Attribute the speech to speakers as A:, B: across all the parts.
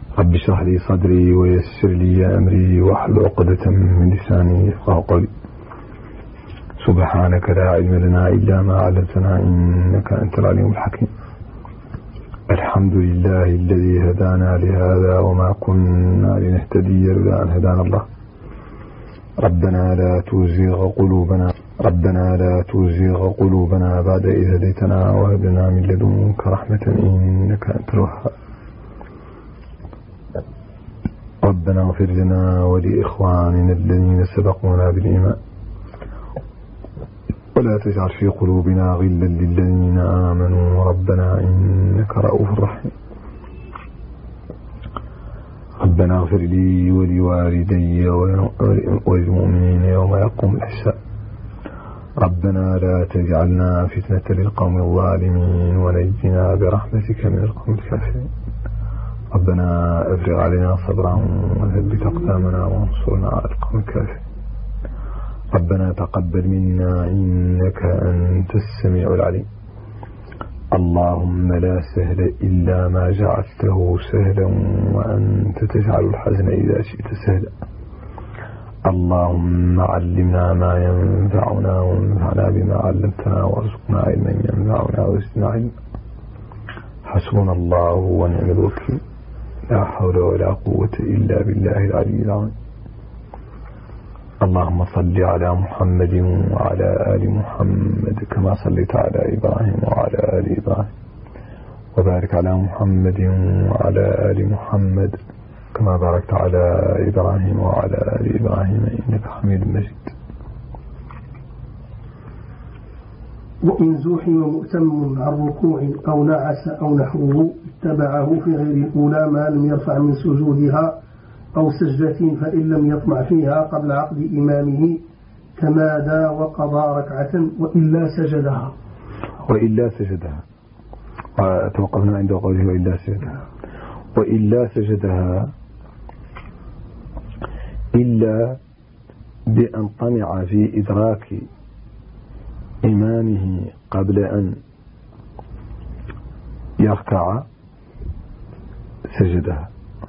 A: رب اشرح لي صدري ويسر لي أمري واحلل عقدة من لساني يفقهوا قولي. سبحانك لا علم لنا إلا ما علمتنا إنك أنت العليم الحكيم. الحمد لله الذي هدانا لهذا وما كنا لنهتدي لولا أن هدانا الله. ربنا لا تزغ قلوبنا بعد إذ هديتنا وهب لنا من لدنك رحمة إنك أنت الوهاب. ربنا اغفر لنا ولإخواننا الذين سبقونا بالإيمان ولا تجعل في قلوبنا غلا للذين آمنوا ربنا إنك رؤوف رحيم. ربنا اغفر لي ولوالدي وللمؤمنين يوم يقوم الحساب. ربنا لا تجعلنا فتنة للقوم الظالمين ونجنا برحمتك من القوم الكافرين. ربنا افرغ علينا صبرا وثبت أقدامنا وانصرنا على القوم الكافرين. ربنا تقبل منا إنك أنت السميع العليم. اللهم لا سهل إلا ما جعلته سهلا وأنت تجعل الحزن إذا شئت سهلا. اللهم علمنا ما ينفعنا وانفعنا بما علمتنا وارزقنا علما ينفعنا وزدنا علما. حسبنا الله ونعم الوكيل. لا حول ولا قوة إلا بالله العلي العظيم. اللهم صل على محمد وعلى آل محمد كما صليت على إبراهيم وعلى آل إبراهيم، وبارك على محمد وعلى آل محمد كما باركت على إبراهيم وعلى آل إبراهيم إنك حميد مجيد.
B: وإن زوحم مؤتم عن ركوع أو نعس أو نحوه اتبعه في غير الأولى ما لم يرفع من سجودها أو سجدة، فإن لم يطمع فيها قبل عقد إمامه تمادى وقضى ركعة وإلا سجدها.
A: توقفنا عند قوله وإلا سجدها إلا بأن طمع في إدراك إمامه قبل أن يركع سجدها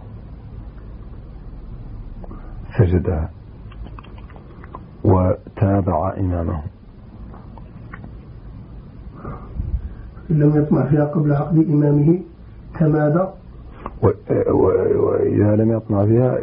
A: وتابع إمامه.
B: إن لم يطمع فيها قبل عقد إمامه تمادى،
A: وإذا لم يطمع فيها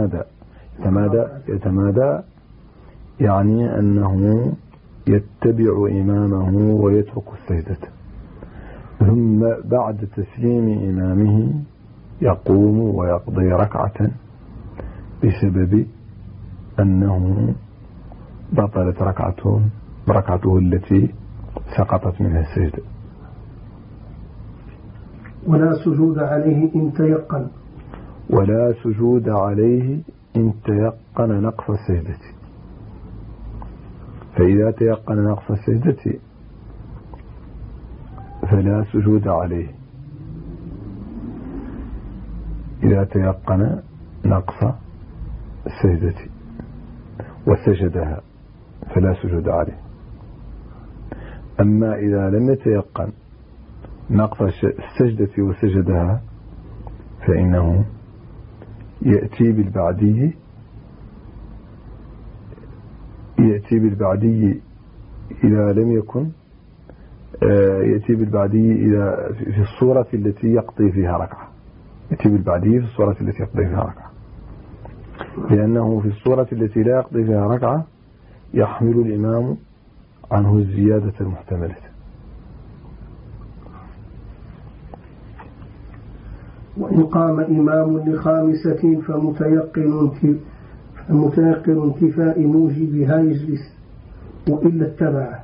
A: يتمادى يعني أنه يتبع إمامه ويترك السجدة، ثم بعد تسليم إمامه يقوم ويقضي ركعة بسبب أنه بطلت ركعته التي سقطت منها السجدة.
B: ولا سجود عليه إن
A: تيقن نقص السجدة. فإذا تيقن نقص السجدة فلا سجود عليه. إذا تيقن نقص السجدة وسجدها فلا سجود عليه. أما إذا لم يتيقن نقص السجدة وسجدها فإنه يأتي بالبعدي إذا لم يكن يأتي بالبعدي إذا في الصورة التي يقضي فيها ركعة. لأنه في الصورة التي لا يقضي فيها ركعة يحمل الإمام عنه الزيادة المحتملة.
B: وإن قام إمام لخامسة فمتيقن انتفاء موجبها يجلس وإلا اتبعه.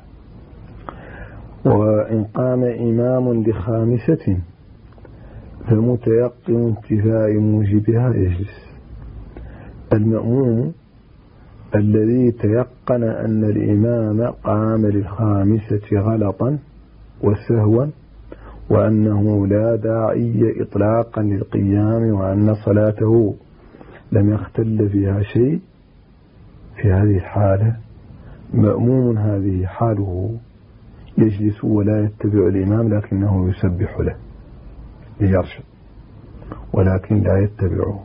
A: وإن قام إمام لخامسة فمتيقن انتفاء موجبها يجلس. المأموم الذي تيقن أن الإمام قام للخامسة غلطا وسهوا وأنه لا داعي إطلاقا للقيام وأن صلاته لم يختل فيها شيء، في هذه الحالة مأموم هذه حاله يجلس ولا يتبع الإمام لكنه يسبح له ليرشد، ولا ولكن لا يتبعه.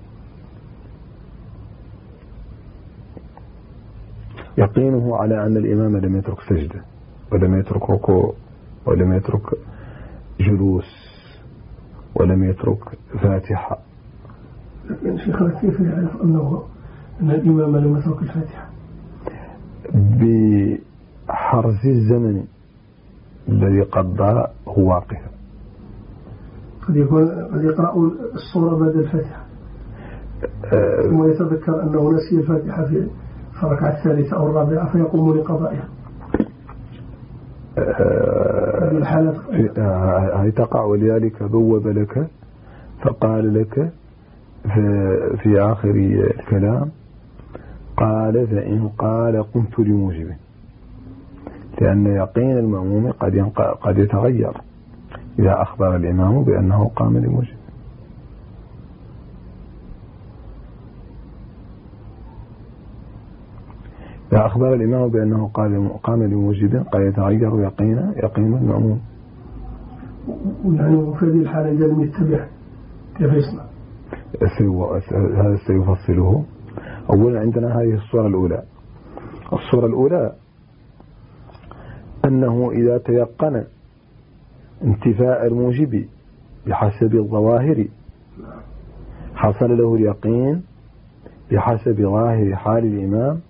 A: يقينه على أن الإمام لم يترك سجدة ولم يترك ركوع ولم يترك جلوس ولم يترك فاتحة.
B: لكن شيخنا كيف يعرف أن الإمام لم يترك الفاتحة؟
A: بحرز الزمن الذي قضاه هو واقفا.
B: قد يقرأ الصورة بعد الفاتحة ثم يتذكر أنه نسي الفاتحة في الركعة الثالثة أو الرابعة فيقوم لقضائها.
A: هي تقع، ولذلك بوب لك فقال لك في آخر الكلام قال فإن قال قمت لموجب، لأن يقين المأموم قد يتغير إذا أخبر الإمام بأنه قام لموجب. إذا أخبر الإمام بأنه قام لموجب قد يتغير يقين المأموم.
B: يعني في هذه الحالة إذا لم يتبع كيف يصنع؟
A: هذا سيفصله. أولا عندنا هذه الصورة الأولى أنه إذا تيقن انتفاء الموجب بحسب الظواهر حصل له اليقين بحسب ظاهر حال الإمام،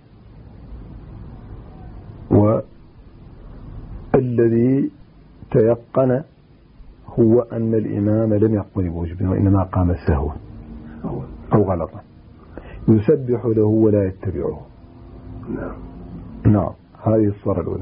A: والذي تيقن هو أن الإمام لم يقم بموجب وإنما قام سهوا أو غلطا، يسبح له ولا يتبعه. نعم هذه الصورة الأولى.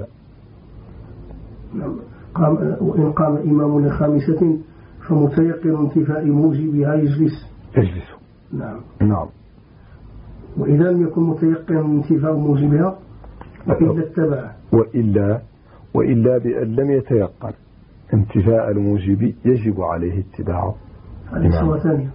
B: وإن قام إمام لخامسة فمتيقن انتفاء موجبها يجلس. نعم. وإذا لم يكن متيقن انتفاء موجبها وإلا اتبعه.
A: وإلا بأن لم يتيقن انتفاء الموجب يجب عليه اتباعه.
B: هذه الصورة الثانية.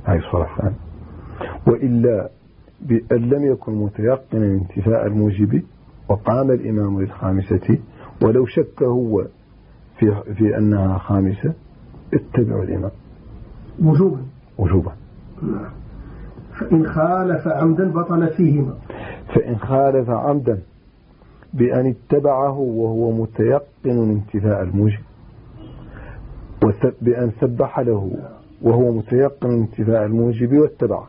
A: وإلا بأن لم يكن متيقنا انتفاء الموجب وقام الإمام للخامسة ولو شك هو في أنها خامسة اتبعوا الإمام وجوبا.
B: فإن خالف عمدا بطل فيهما.
A: فإن خالف عمدا بأن اتبعه وهو متيقن انتفاء الموجب، بأن سبح له وهو متيقن انتفاء الموجب واتبعه،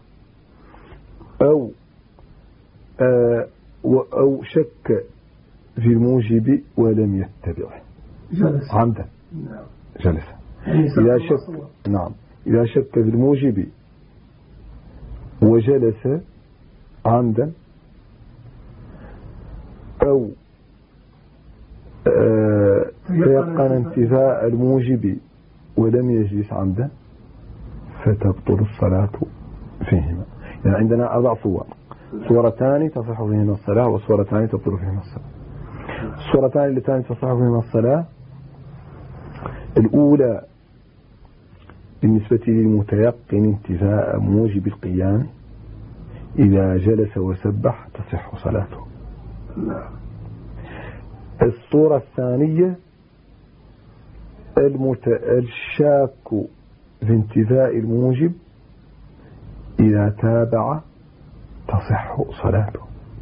A: أو شك في الموجب ولم يتبعه عمدا جلس. إذا شك في الموجب وجلس عمدا، أو تيقن انتفاء الموجب ولم يجلس عمدا فتبطل الصلاة فيهما. يعني عندنا 4 صور، صورتان تصح فيهما الصلاة وصورتان تبطل فيهما الصلاة. الصورتان اللتان تصح فيهما الصلاة: الأولى بالنسبة للمتيقن انتفاء موجب القيام إذا جلس وسبح تصح صلاته. الصورة الثانية الشاك في انتفاء الموجب إذا تابع تصح صلاته.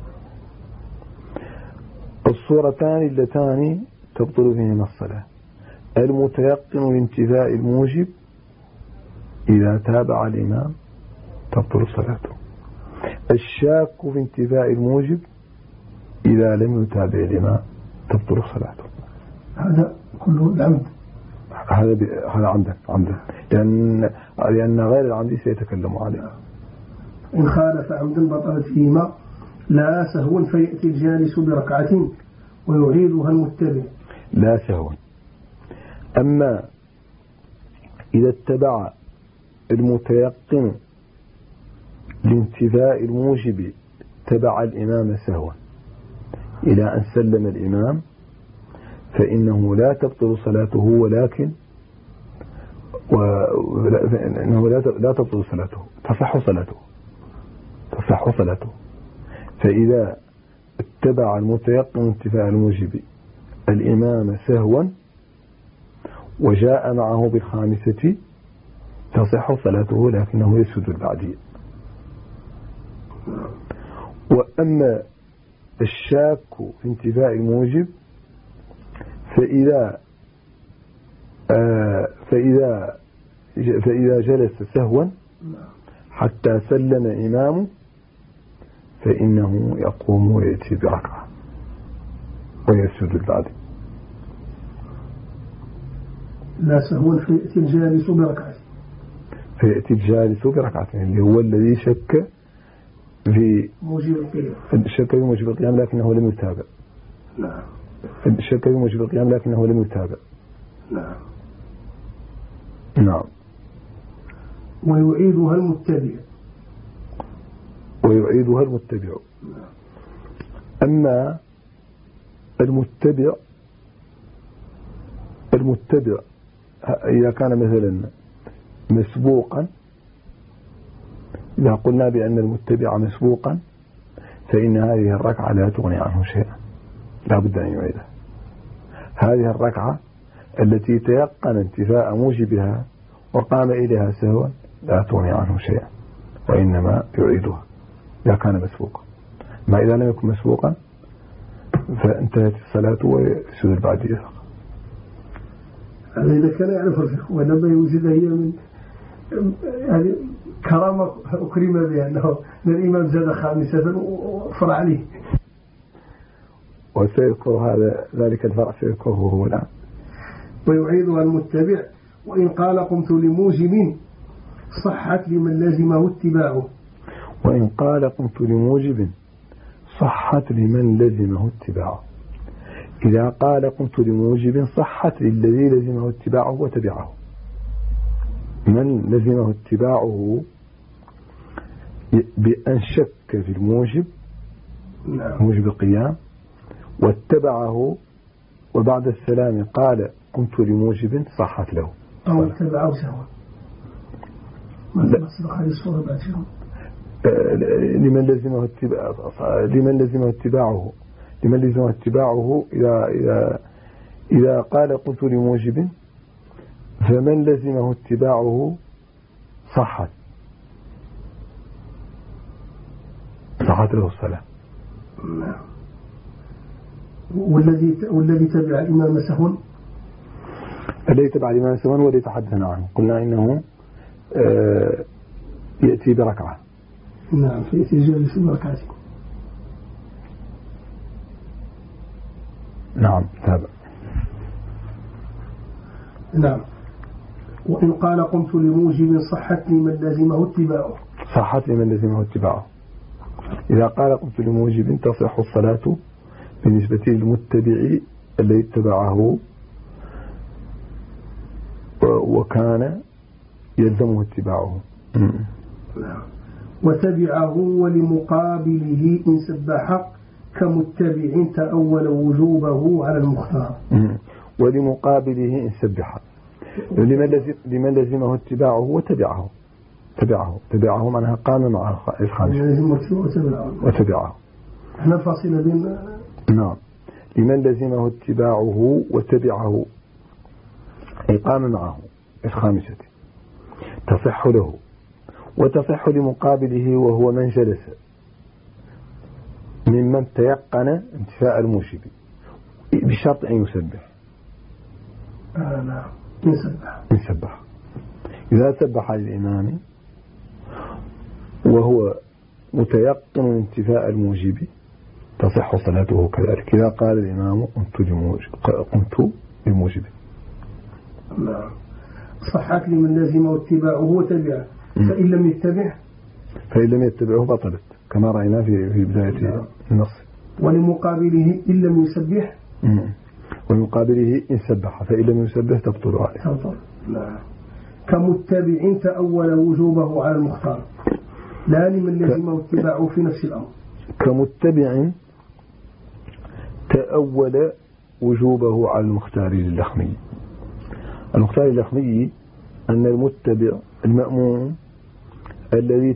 A: الصورتان اللتان تبطل فيهما الصلاة: المتيقن لانتفاء الموجب إذا تابع الإمام تبطل صلاته. الشاك في انتفاء الموجب إذا لم يتابع الإمام تبطل صلاته.
B: هذا كله العمد.
A: هذا عمدا لأن غير العمد سيتكلم عليه.
B: إن خالف عمدا بطلت فيهما لا سهوا فيأتي الجالس بركعة ويعيدها المتبع.
A: لا سهوا. أما إذا اتبع المتيقن لانتفاء الموجب تبع الإمام سهوا إلى أن سلم الإمام فإنه لا تبطل صلاته، ولكن إنه لا تبطل صلاته، تصح صلاته. فإذا اتبع المتيقن انتفاء الموجب الإمام سهوا وجاء معه بالخامسة تصح صلاته لكنه يسجد البعدية. وأما الشاك في انتفاء الموجب فإذا جلس سهوا حتى سلم إمامه فإنه يقوم ويأتي بركعة ويسجد البعدية.
B: لا سهوا فيأتي الجالس بركعة،
A: فيأتي الجالس بركعتين اللي هو الذي شك في
B: موجب القيام،
A: شك في موجب القيام لكنه لم يتابع.
B: نعم.
A: شك في موجب القيام لكنه لم يتابع.
B: نعم.
A: نعم.
B: ويعيدها المتبع.
A: ويعيدها المتبع. أما المتبع إذا كان مثلا مسبوقا، إذا قلنا بأن المتبع مسبوقا فإن هذه الركعة لا تغني عنه شيئا، لا بد أن يعيدها. هذه الركعة التي تيقن انتفاء موجبها وقام إليها سهوا لا تغني عنه شيئا، وإنما يعيدها إذا كان مسبوقا. ما إذا لم يكن مسبوقا فانتهت الصلاة ويسجد البعدية.
B: هذا إذا كان يعرف الفقه، ولما يوجد هي من يعني كرامة أكرم بها أنه الإمام زاد خامسة وفرع عليه.
A: وسيذكر هذا ذلك الفرع سيذكره هو الآن.
B: ويعيدها المتبع وإن قال قمت لموجب صحت لمن لزمه اتباعه.
A: وإن قال قمت لموجب صحت لمن لزمه اتباعه. إذا قال قمت لموجب صحت للذي لزمه اتباعه وتبعه. من لزمه اتباعه بأن شك في الموجب، موجب القيام، واتبعه وبعد السلام قال قمت لموجب صحت له.
B: أو اتبعه سوا. ما سبق هذه الصورة بعد شيء.
A: لمن لزمه اتباعه إذا قال قلت لموجب فمن لزمه اتباعه صحت له الصلاة.
B: والذي تبع الإمام سهوا،
A: الذي تبع الإمام سهوا والذي تحدثنا عنه قلنا إنه يأتي بركعة.
B: نعم، فيأتي الجالس بركعة.
A: نعم تابع.
B: نعم. وإن قال قمت لموجب صحت لمن لزمه اتباعه.
A: صحت لمن لزمه اتباعه. إذا قال قمت لموجب تصح الصلاة بالنسبة للمتبع الذي اتبعه وكان يلزمه اتباعه.
B: نعم. وتبعه ولمقابله إن سبح كمتبع تأول وجوبه على المختار.
A: ولمقابله إن سبح لمن لزمه اتباعه وتبعه. تبعه معناها قام مع وتبعه.
B: احنا فاصلة بين.
A: نعم. لمن لزمه اتباعه وتبعه أي قام معه الخامسة تصح له، وتصح لمقابله وهو من جلس ممن تيقن انتفاء الموجب بشرط أن يسبح.
B: نعم.
A: يسبح. إذا سبح الإمام وهو متيقن انتفاء الموجب تصح صلاته كذلك. إذا قال الإمام قمت لموجب.
B: نعم. صحت لمن لزمه اتباعه وتبعه. فإن لم يتبعه بطلت
A: كما رأينا في بداية النص.
B: ولمقابله إن لم يسبح.
A: ولمقابله إن سبح فإن لم يسبح تبطل عليه.
B: نعم. كمتبع تأول وجوبه على المختار لا لمن لزمه اتباعه في نفس الأمر.
A: كمتبع تأول وجوبه على المختار للخمي. المختار للخمي أن المتبع المأمون الذي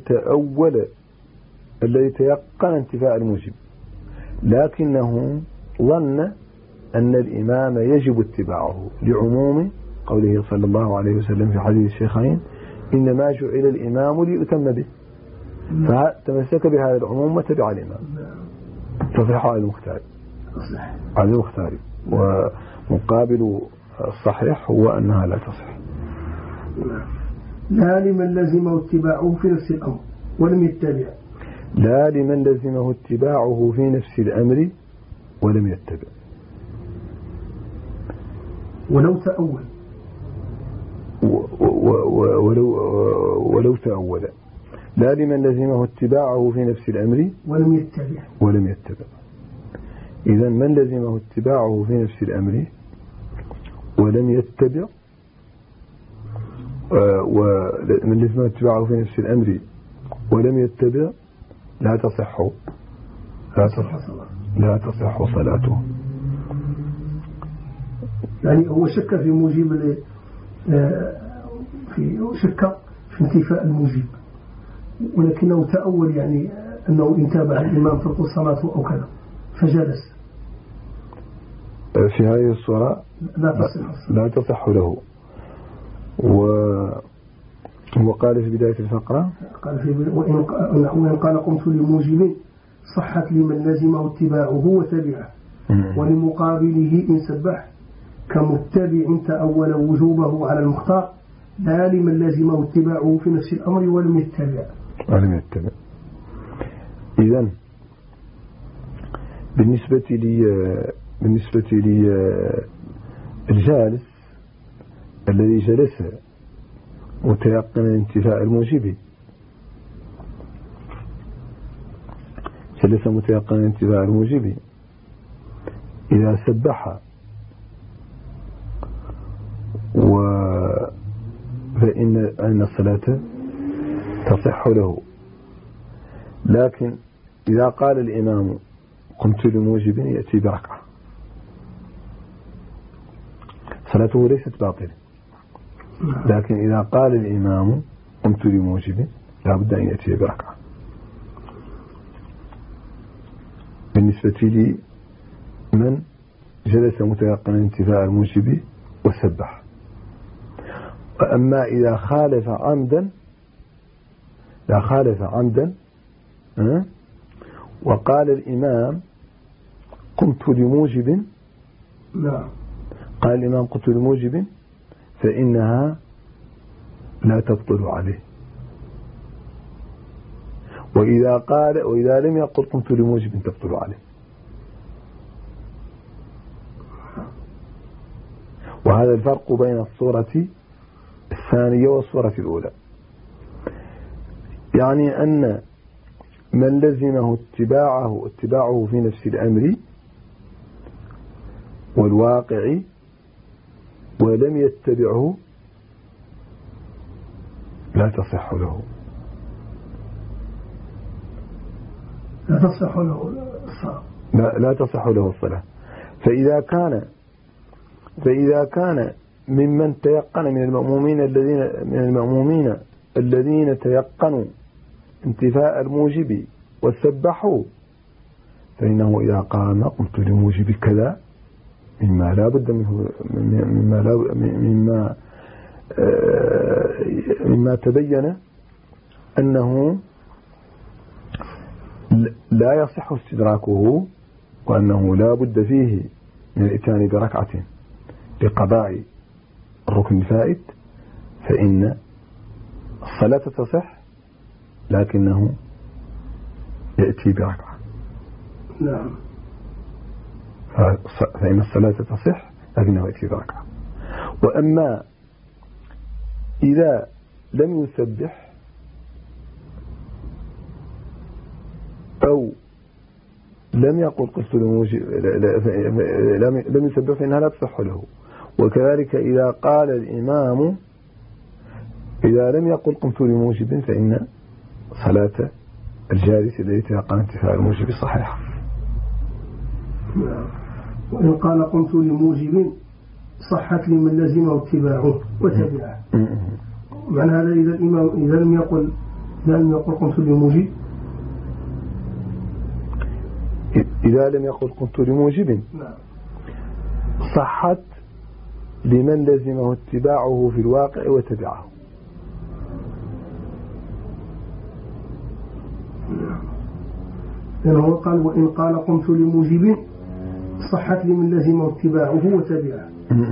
A: تيقن انتفاء الموجب لكنه ظن أن الإمام يجب اتباعه لعموم قوله صلى الله عليه وسلم في حديث الشيخين إنما جعل الإمام ليؤتم به، فتمسك بهذا العموم وتبع الإمام. تصح على المختار، على المختار، ومقابل الصحيح هو أنها لا تصح.
B: لا لمن لزمه اتباعه في نفس الأمر ولم يتبع.
A: لا لمن لزمه اتباعه في نفس الأمر ولم يتبع.
B: ولو تأول،
A: ولو تأول. لا لمن لزمه اتباعه في نفس الأمر ولم يتبع. إذن من لزمه اتباعه في نفس الأمر ولم يتبع، ومن لزمه اتباعه في نفس الأمر ولم يتبع لا تصح صلاته.
B: يعني هو شك في موجب شك في انتفاء الموجب، ولكنه تأول يعني أنه إن تابع الإمام تبطل صلاته أو كذا فجلس،
A: في هذه الصورة لا تصح له. وقال في بداية الفقرة
B: وإن قال قمت لموجب صحت لمن لزمه اتباعه وتبعه، ولمقابله إن سبح كمتبع تأول وجوبه على المختار، لا لمن لزمه اتباعه في نفس الأمر ولم يتبع.
A: إذن بالنسبة لي الجالس الذي جلس متيقن انتفاء الموجب، إذا سبح فإن الصلاة تصح له. لكن إذا قال الإمام قمت لموجب يأتي بركعة، صلاته ليست باطلة. لكن إذا قال الإمام قمت لموجب لا بد أن يأتي بركعة. بالنسبة لي من جلس متيقنا انتفاء الموجب وسبح. وأما إذا خالف عمدا وقال الإمام قمت لموجب، قال الإمام قمت لموجب، فإنها لا تبطل عليه. وإذا لم يقل قمت لموجب تبطل عليه. وهذا الفرق بين الصورة الثانية والصورة الأولى، يعني أن من لزمه اتباعه في نفس الأمر والواقع ولم يتبعه لا تصح له الصلاة. فإذا كان ممن تيقن من المأمومين الذين تيقنوا انتفاء الموجب وسبحوا، فإنه إذا قام قمت لموجب كذا مما لا بد منه، مما تبين أنه لا يصح استدراكه، وأنه لا بد فيه من الإتيان بركعة لقضاء الركن الفائت، فإن الصلاة تصح لكنه يأتي بركعة. فإن الصلاة تصح لكنه يأتي بركعة. وأما إذا لم يسبح أو لم يقل قلت لم يسبح فإنها لا تصح له. وكذلك إذا قال الإمام إذا لم يقل قمت لموجب فإن صلاة الجالس الذي تيقن انتفاء الموجب صحيحة.
B: وإن قال قمت لموجب صحت لمن لزمه اتباعه وتبعه. معنى هذا إذا الإمام إذا لم يقل قمت لموجب،
A: إذا لم يقل قمت لموجب صحت لمن لزمه اتباعه في الواقع وتبعه.
B: لأنه قال وإن قال قمت لموجب صحت لمن لزمه اتباعه وتبعه.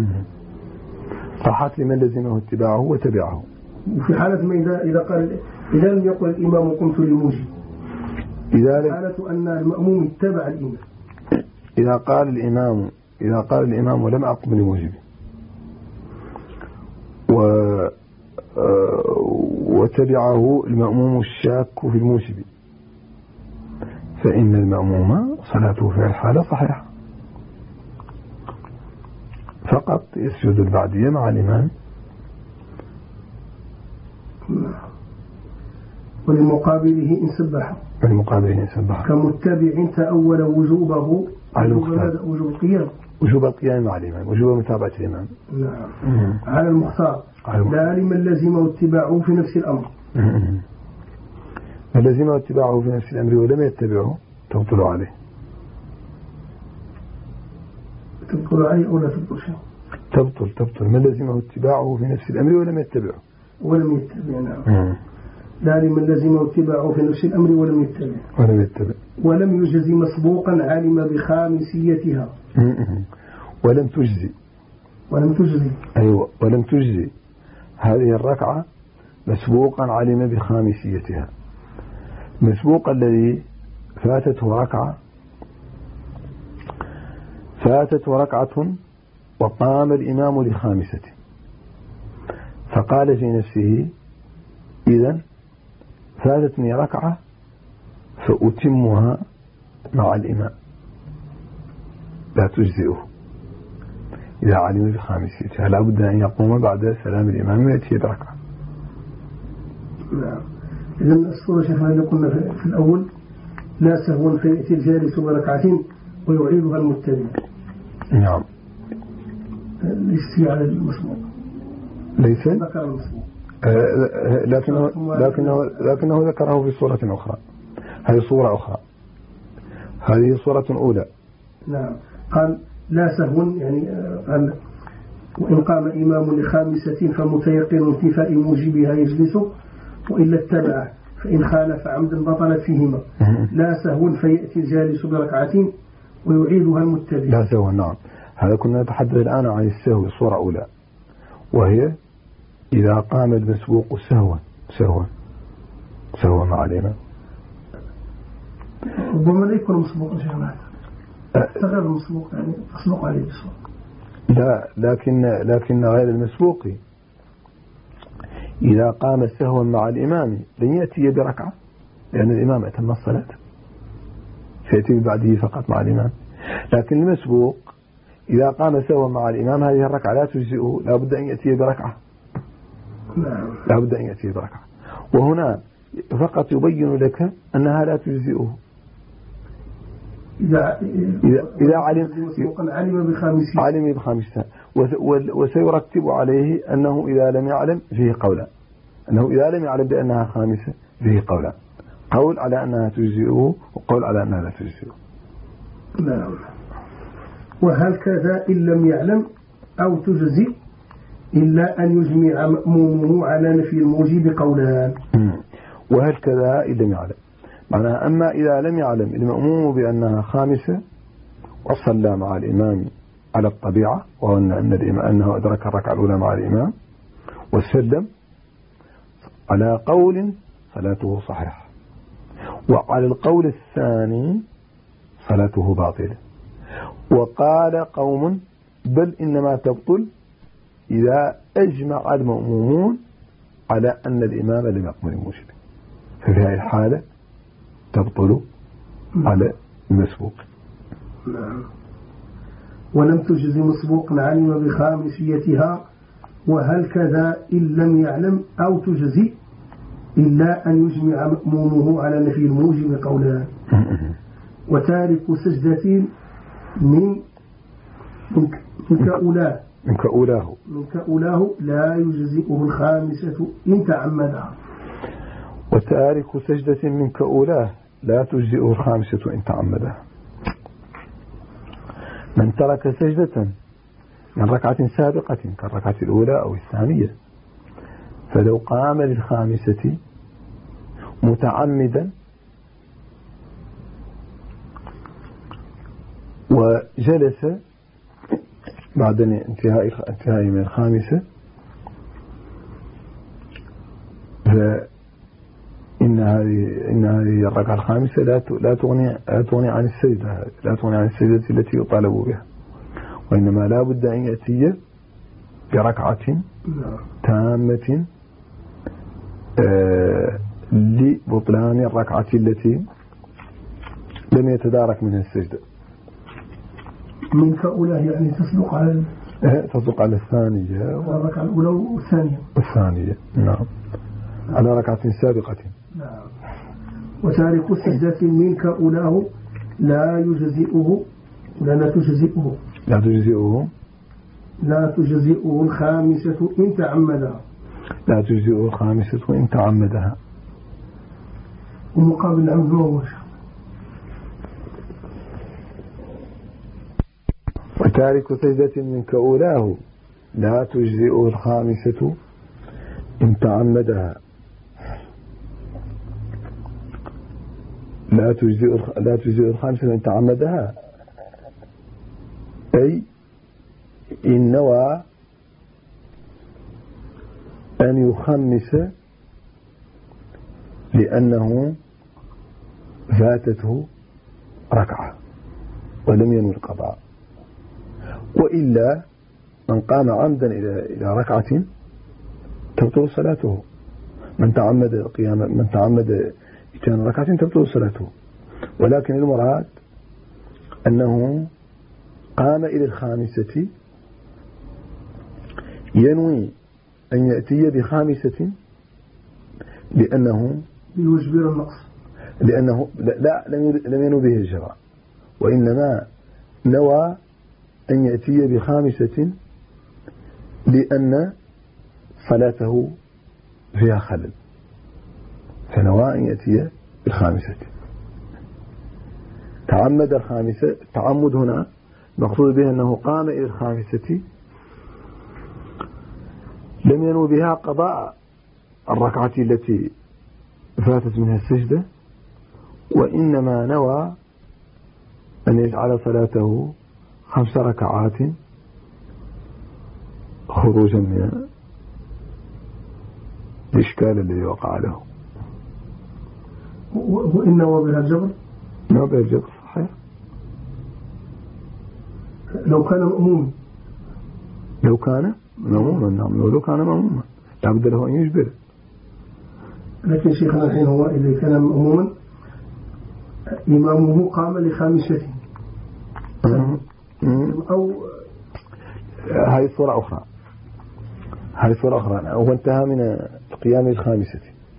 A: صحت لمن لزمه اتباعه وتبعه.
B: وفي حالة ما إذا لم يقل الإمام قمت لموجب، حالة أن المأموم اتبع الإمام.
A: إذا قال الإمام ولم أقم لموجب وتبعه المأموم الشاك في الموجب، فإن المأموم صلاته في الحالة صحيحة، فقط يسجد البعدية مع الإمام.
B: ولمقابله إن سبح كمتبع تأول وجوبه وجوب القيام
A: مع الإمام، وجوب متابعة الإمام.
B: نعم. على المختار لا لمن لزمه اتباعه في نفس الأمر.
A: من لزمه اتباعه في نفس الأمر ولم يتبعه تبطل عليه.
B: تبطل عليه أو لا تبطل شيء؟
A: تبطل من لزمه اتباعه في نفس الأمر ولم يتبعه.
B: نعم. لا لمن لزمه اتباعه في نفس الأمر ولم يتبع. ولم يجز مسبوقا علم بخامسيتها.
A: ولم تجزي أيوة، ولم تجزي هذه الركعة مسبوقا علم بخامسيتها. مسبوق الذي فاتته ركعة وقام الإمام لخامسة، فقال في نفسه إذن فاتتني ركعة فأتمها مع الإمام، لا تجزئه إذا علم بخامسيتها، لا بد أن يقوم بعد سلام الإمام ويأتي بركعة.
B: نعم. إذن الصورة شيخنا اللي قلنا في الأول لا سهوا فيأتي الجالس بركعة ويعيدها المتبع.
A: نعم.
B: ليس على المسبوق.
A: ليس.
B: ذكر المسبوق.
A: لكنه ذكره في صورة أخرى. هذه صورة أخرى. هذه صورة أولى.
B: نعم. قال لا سهوا، يعني قال وإن قام إمام لخامسة فمتيقن انتفاء موجبها يجلس وإلا اتبعه، فإن خالف عمدا بطلت فيهما. لا سهوا فيأتي الجالس بركعة ويعيدها المتبع.
A: لا سهوا. نعم. هذا كنا نتحدث الآن عن السهو، صورة أولى، وهي إذا قام المسبوق سهوا مع الإمام.
B: ربما لا يكون مسبوقا شيئا، غير المسبوق يعني تسبق عليه بسرعة.
A: لا، لكن غير المسبوق إذا قام سهوا مع الإمام لن يأتي بركعة، لأن الإمام أتم الصلاة، فيأتي بعده فقط مع الإمام. لكن المسبوق إذا قام سهوا مع الإمام هذه الركعة لا تجزئه، لا بد أن يأتي بركعة. وهنا فقط يبين لك أنها لا تجزئه. إذا علم بخامسة، وسيرتب عليه أنه إذا لم يعلم فيه قولا، أنه إذا لم يعلم بأنها خامسة فيه قولا، قول على أنها تجزئه وقول على أنها لا تجزئه.
B: نعم. وهكذا إن لم يعلم أو تجزئ إلا أن يجمع مأمومه على نفي الموجب قولان.
A: وهكذا إن لم يعلم، معناها أما إذا لم يعلم المأموم بأنها خامسة وصلى مع الإمام على الطبيعة، وأن أنه أدرك الركعة الأولى مع الإمام وسلم، على قول صلاته صحيحة، وعلى القول الثاني صلاته باطلة. وقال قوم بل إنما تبطل إذا أجمع المأمومون على أن الإمام لم يقم الموجب، ففي هذه الحالة تبطل على المسبوق.
B: نعم. ولم تجز مسبوقا علم بخامسيتها، وهل كذا إن لم يعلم أو تجزي إلا أن يجمع مأمومه على نفي الموجب قولان. وتارك سجدة من كأولاه لا يجزئه الخامسة إن تعمدها.
A: وتارك سجدة من كأولاه لا تجزئه الخامسة إن تعمدها. من ترك سجدة من ركعة سابقة كالركعة الأولى أو الثانية، فلو قام للخامسة متعمدا وجلس بعد انتهاء من الخامسة، فإن هذه الركعة الخامسة لا تغني عن السجدة، لا تغني عن السجدة التي يطالب بها، وإنما لا بد أن يأتي بركعة تامة لبطلان الركعة التي لم يتدارك منها السجدة.
B: من كأولاه يعني تصدق على
A: الثانية،
B: الركعة الأولى والثانية.
A: نعم، على ركعة سابقة.
B: نعم. وتارك السجدة من كأولاه لا يجزئه الخامسة إن تعمدها.
A: لا تجزئه الخامسة إن تعمدها.
B: ومقابل العمد ما هو؟
A: وتارك سجدة من كأولاه لا تجزئه الخامسة إن تعمدها. لا تجزئه الخامسة إن تعمدها، أي إن نوى أن يخمس لأنه فاتته ركعة ولم ينوي القضاء. وإلا من قام عمدا إلى ركعة تبطل صلاته، من تعمد إتيان ركعة تبطل صلاته، ولكن المراد أنه قام إلى الخامسة ينوي أن يأتي بخامسة لأنه
B: يجبر النقص،
A: لأنه لم ينوي به الجراء، وإنما نوى أن يأتي بخامسة لأن صلاته فيها خلل، فنوى أن يأتي بالخامسة. تعمد الخامسة، التعمد هنا مقصود به أنه قام إلى الخامسة لم ينوي بها قضاء الركعة التي فاتت منها السجدة، وإنما نوى أن يجعل صلاته 5 ركعات خروجا من الإشكال الذي وقع له.
B: وإن نوى بها الجبر؟
A: نوى بها الجبر صحيح.
B: لو كان مأموما،
A: لو كان مأموما لابد له أن يجبر.
B: لكن شيخنا الحين هو إذا كان مأموما إمامه قام لخامسة أو
A: هذه صورة أخرى، هو انتهى من القيام الخامسة،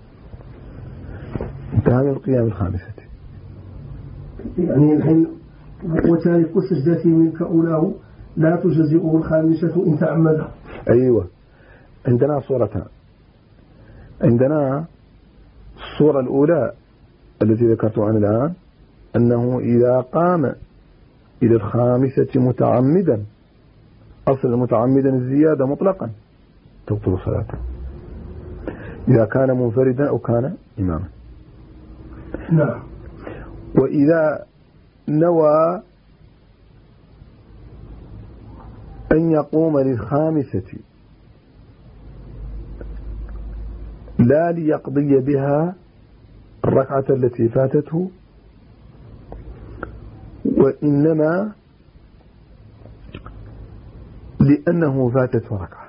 B: يعني الحين وتارك السجدة من كأولاه لا تجزئه الخامسة إن تعمدها.
A: أيوة، عندنا صورتان. عندنا الصورة الأولى التي ذكرتها عن الآن، أنه إذا قام إلى الخامسة متعمدا، أصل متعمدا الزيادة مطلقا تبطل صلاته، إذا كان منفردا أو كان إماما.
B: نعم.
A: وإذا نوى أن يقوم للخامسة لا ليقضي بها الركعة التي فاتته، وإنما لأنه فاتته ركعة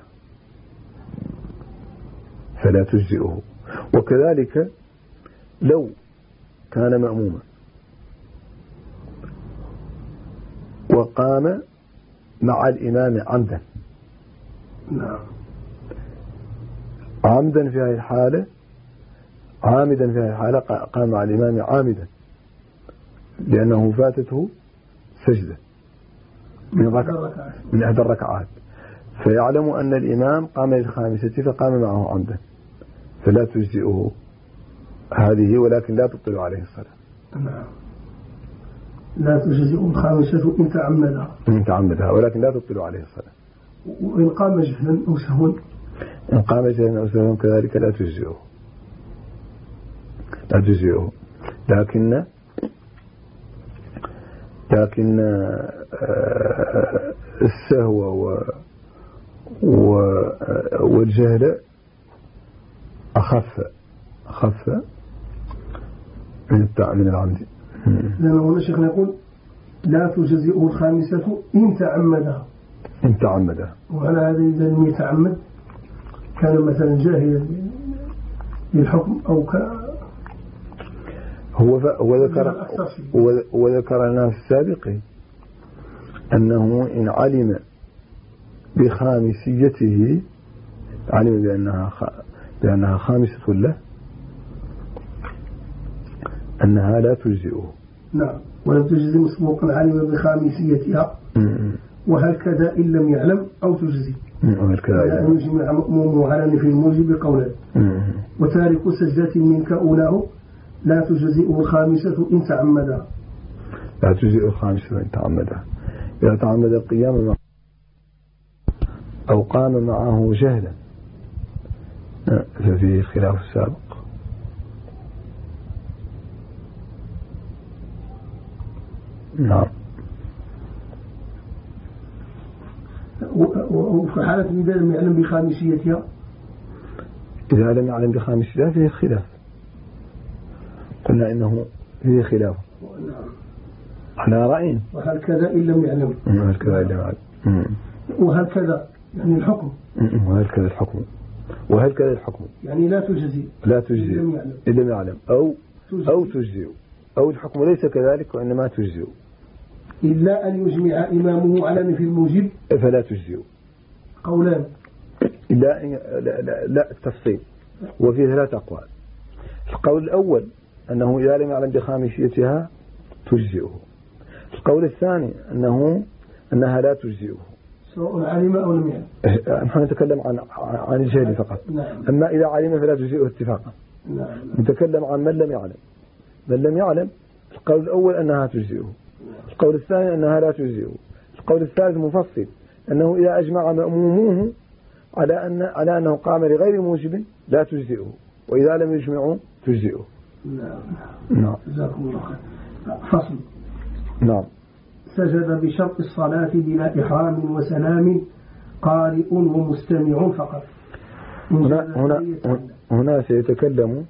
A: فلا تجزئه. وكذلك لو كان مأموما وقام مع الإمام عمدا، عامدا في هذه الحالة قام مع الإمام عامدا لأنه فاتته سجدة من إحدى الركعات، فيعلم أن الإمام قام للخامسة فقام معه عمدا، فلا تجزئه هذه، ولكن لا تبطل عليه الصلاة.
B: لا تجزئه الخامسة إن تعمدها،
A: ولكن لا تبطل عليه الصلاة.
B: وإن قام جهلا أو سهوا
A: كذلك لا تجزئه. لكن لكن السهو والجهل أخف من العمد.
B: لأنه شيخنا يقول لا تجزئه الخامسة إن تعمدها. وعلى هذا إذا لم يتعمد كان مثلا جاهلا للحكم أو
A: وذكر لنا في السابق أنه إن علم بخامسيته، علم بأنها خامسة له، أنها لا تجزئه.
B: نعم، ولم تجزي مسبوقا علم بخامسيتها. وهكذا إن لم يعلم أو تجزي، ولا أن يجمع مأمومه على نفي الموجب بقوله. وتارك سجدة منك أولاه لا تجزئه الخامسة إن تعمدها.
A: لا تجزئه الخامسة إن تعمدها. إذا تعمد القيام معه أو قام معه جهلا ففيه خلاف السابق. نعم.
B: وفي حالة إذا لم يعلم بخامسيتها،
A: إذا لم يعلم بخامسيتها فيه خلاف. قلنا إنه فيه خلاف على رأيين.
B: وهكذا إن لم يعلم. وهكذا يعني الحكم.
A: وهكذا الحكم
B: يعني لا تجزي
A: إن لم يعلم أو تجزي، أو الحكم ليس كذلك وإنما تجزي
B: إلا أن يجمع إمامه على نفي الموجب
A: فلا تجزي.
B: قولان.
A: لا التفصيل، وفيه 3 أقوال. القول الأول أنه إذا لم يعلم بخامسيتها تجزئه. القول الثاني أنها لا تجزئه
B: سواء علم أو لم يعلم.
A: نحن نتكلم عن الجهل فقط.
B: نعم.
A: أما إذا علم فلا تجزئه اتفاقا.
B: نعم.
A: نتكلم عن من لم يعلم. القول الأول أنها تجزئه، القول الثاني أنها لا تجزئه، القول الثالث مفصل أنه إذا أجمع مأموموه على أنه قام لغير موجب لا تجزئه، وإذا لم يجمعوا تجزئه.
B: نعم. جزاكم الله خير. فصل.
A: نعم.
B: سجد بشرط الصلاة بلا إحرام وسلام قارئ ومستمع فقط.
A: هنا سيتكلم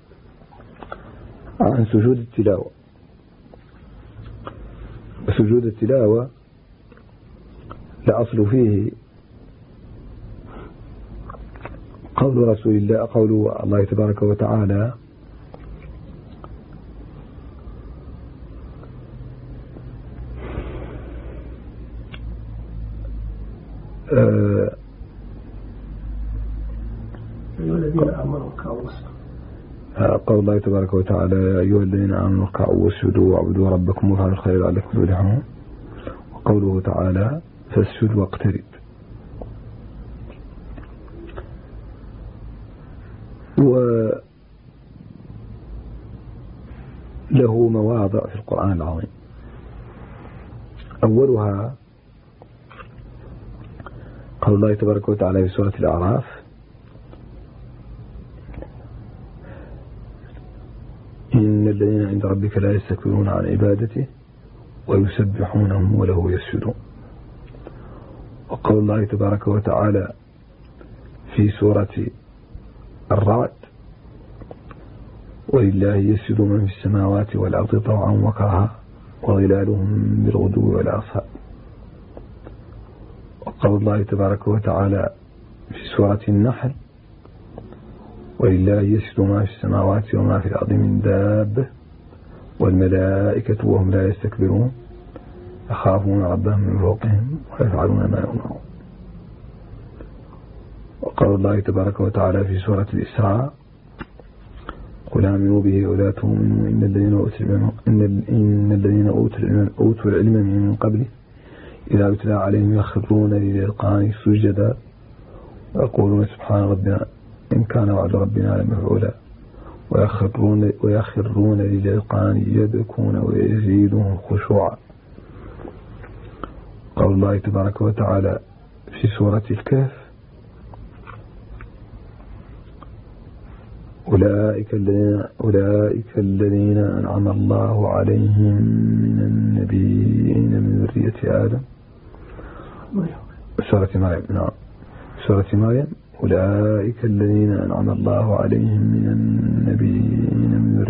A: عن سجود التلاوة. سجود التلاوة الأصل فيه قول رسول الله، قول الله تبارك وتعالى قول الله تبارك وتعالى يا أيها الذين آمنوا اركعوا واسجدوا واعبدوا ربكم وافعلوا الخير لعلكم تفلحون. وقوله تعالى فاسجد واقترب. وله مواضع في القرآن العظيم، أولها قول الله تبارك وتعالى في سورة الأعراف إن الذين عند ربك لا يستكبرون عن عبادته ويسبحونه وله يسجدون. وقول الله تبارك وتعالى في سورة الرعد ولله يسجد من في السماوات والأرض طوعا وكرها وظلالهم بالغدو والآصال. وقول الله تبارك وتعالى في سورة النحل ولله يسجد ما في السماوات وما في الأرض من دابة والملائكة وهم لا يستكبرون يخافون ربهم من فوقهم ويفعلون ما يؤمرون. وقال الله تبارك وتعالى في سورة الإسراء قل آمنوا به ولا تؤمنوا إن الذين أوتوا العلم من قبله إذا يتلى عليهم يخرون للأذقان سجدا ويقولون سبحان ربنا إن كان وعد ربنا لمفعولا ويخرون للأذقان يبكون ويزيدهم خشوعا. قال الله تبارك وتعالى في سورة الكهف أولئك الذين أنعم الله عليهم من النبيين من ذرية آدم. سورة مريم. نعم، سورة مريم. أولئك الذين أنعم الله عليهم من النبيين من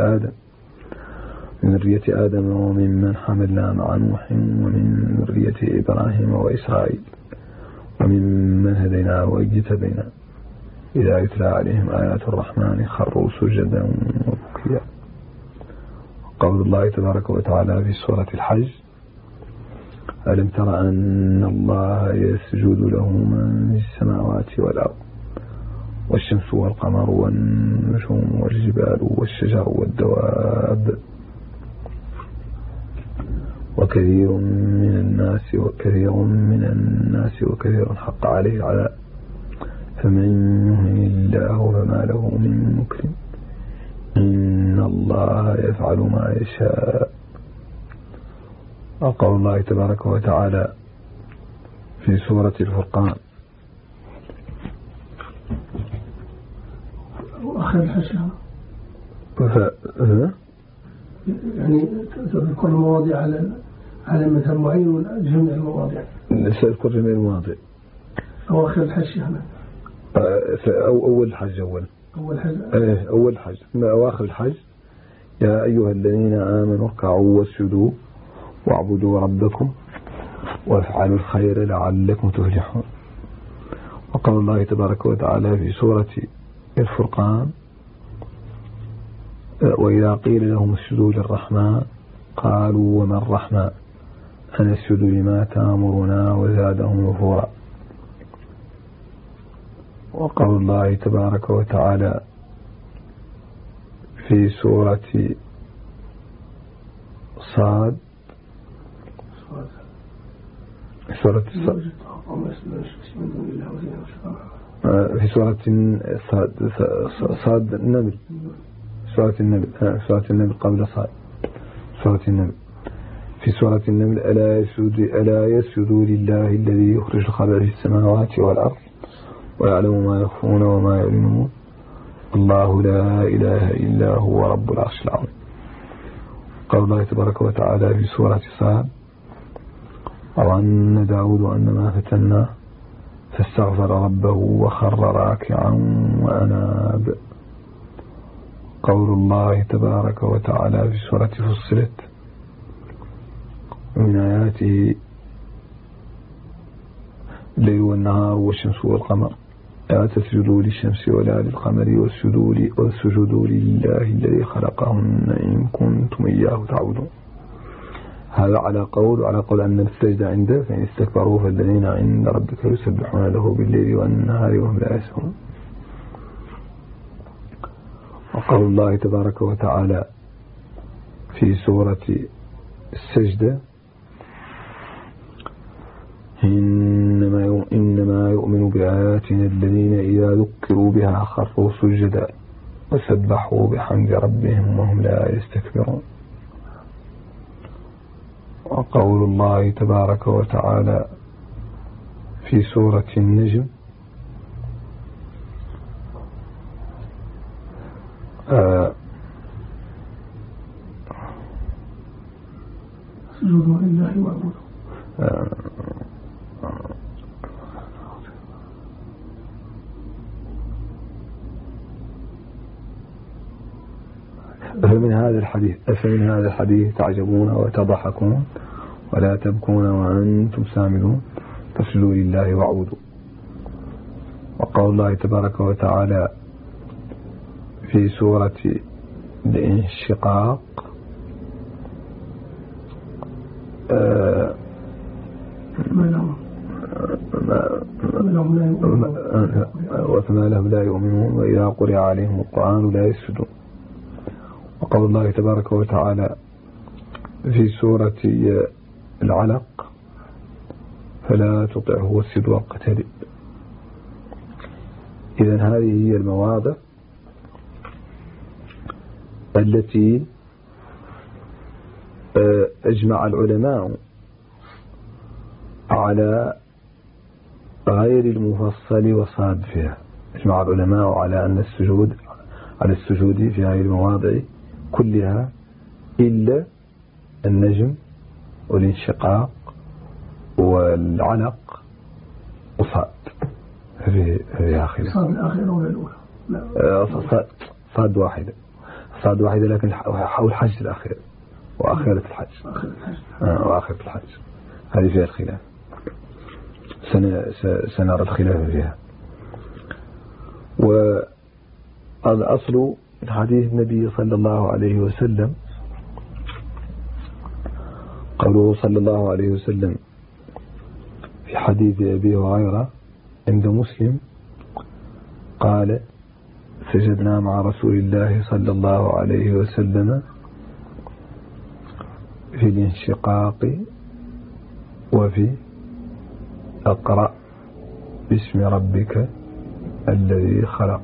A: ذرية آدم وممن حملنا مع نوح ومن ذرية إبراهيم وإسرائيل وممن هدينا واجتبينا إذا يتلى عليهم آيات الرحمن خروا سجدا وبكيا. قول الله تبارك وتعالى في سورة الحج: ألم تر أن الله يسجد له من في السماوات والأرض والشمس والقمر والنجوم والجبال والشجر والدواب وكثير من الناس وكثير حق عليه العذاب فمن يهن الله فما له من مكرم إن الله يفعل ما يشاء. وقول الله تبارك وتعالى في سورة الفرقان:
B: آخر الحشر. يعني تذكر المواضيع على مذهب معين ولا جميع المواضيع؟
A: سأذكر جميع المواضيع.
B: أواخر الحج هنا.
A: أول حج. أول حج. ما أواخر الحج: يا أيها الذين آمنوا اركعوا واسجدوا واعبدوا ربكم وافعلوا الخير لعلكم تفلحون. وقال الله تبارك وتعالى في سورة الفرقان: وإذا قيل لهم اسجدوا للرحمن قالوا وما الرحمن أنسجد لما تأمرنا وزادهم نفورا. وقال الله تبارك وتعالى في سورة صاد: في سورة صاد النمل. سورة النمل قبل صاد. سورة النمل. في سورة النمل: ألا يسجدوا لله الذي يخرج الخبأ في السماوات والأرض ويعلم ما يخفون وما يعلنون الله لا إله إلا هو رب العرش العظيم. قال الله تبارك وتعالى في سورة صاد: وظن داود أن ما فتناه فاستغفر ربه وخر راكعا وأناب. قول الله تبارك وتعالى في سورة فصلت: من آياته الليل والنهار والشمس والقمر لا تسجدوا للشمس ولا للقمر واسجدوا لله الذي خلقهن إن كنتم إياه تعبدون. هذا على قول أن السجدة عنده فإن استكبروا فالذين عند ربك يسبحون له بالليل والنهار وهم لا يسهون. وقول الله تبارك وتعالى في سورة السجدة: إنما يؤمن بآياتنا الذين إذا ذكروا بها خروا سجدا وسبحوا بحمد ربهم وهم لا يستكبرون. وقول الله تبارك وتعالى في سورة النجم:
B: سجدوا لله واعبدوا.
A: أفمن هذا الحديث تعجبون وتضحكون ولا تبكون وأنتم سامدون فاسجدوا لله واعبدوا. وقول الله تبارك وتعالى في سورة الانشقاق: وفما لهم لا يؤمنون وإذا قرئ عليهم القرآن لا يسجدون. وقول الله تبارك وتعالى في سورة العلق: فلا تطعه واسجد واقترب. إذن هذه هي المواضع التي أجمع العلماء على غير المفصل وصاد فيها. أجمع العلماء على أن السجود على السجود في هذه المواضع كلها إلا النجم والانشقاق والعلق وصاد. هذه آخرة.
B: صاد الآخرة ولا الأولى؟
A: صاد واحدة لكن حول حج الأخير وآخرة الحج. وآخرة الحج هذه فيها الخلاف، سنرى الخلاف فيها. والأصل من حديث النبي صلى الله عليه وسلم قوله صلى الله عليه وسلم في حديث أبي هريرة عند مسلم قال: سجدنا مع رسول الله صلى الله عليه وسلم في الانشقاق وفي اقرأ باسم ربك الذي خلق.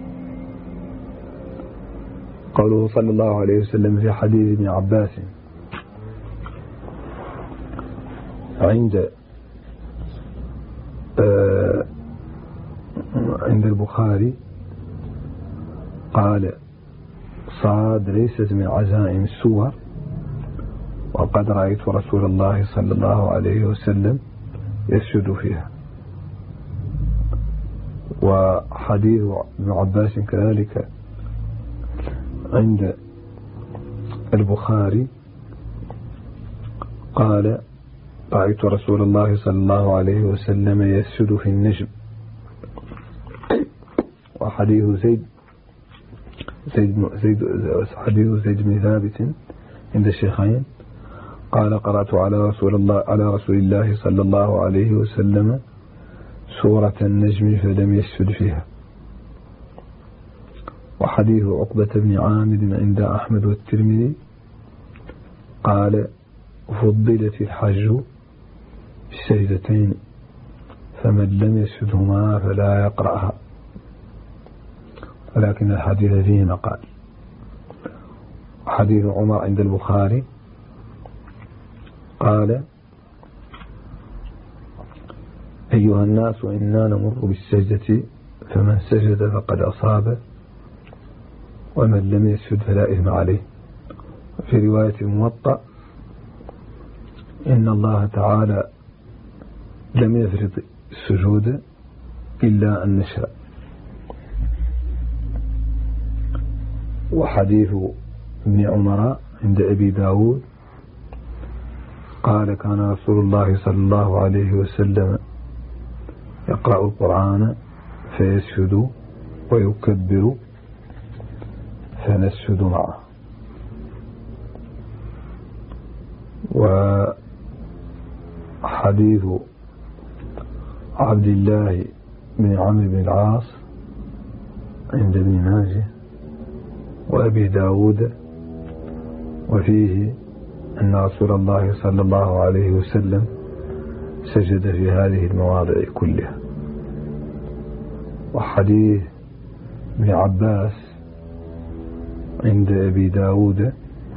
A: قوله صلى الله عليه وسلم في حديث ابن عباس عند البخاري قال: صاد ليست من عزائم السور، وقد رأيت رسول الله صلى الله عليه وسلم يسجد فيها. وحديث ابن عباس كذلك عند البخاري قال: رأيت رسول الله صلى الله عليه وسلم يسجد في النجم. وحديث زيد بن ثابت عند الشيخين قال: قرأت على رسول الله صلى الله عليه وسلم سورة النجم فلم يسجد فيها. وحديث عقبة بن عامر عند أحمد والترمذي قال: فضلت الحج بالسجدتين فمن لم يسجدهما فلا يقرأها. ولكن الحديث فيه مقال. حديث عمر عند البخاري قال: أيها الناس إنا نمر بالسجدة فمن سجد فقد أصاب ومن لم يسجد فلا إثم عليه. في رواية الموطأ إن الله تعالى لم يفرض السجود إلا أن نشاء. وحديث ابن عمر عند أبي داود قال: كان رسول الله صلى الله عليه وسلم يقرأ القرآن فيسجد ويكبر فنسجد معه. وحديث عبد الله بن عمرو بن العاص عند ابن ماجه وأبي داود وفيه أن رسول الله صلى الله عليه وسلم سجد في هذه المواضع كلها. وحديث ابن عباس عند أبي داود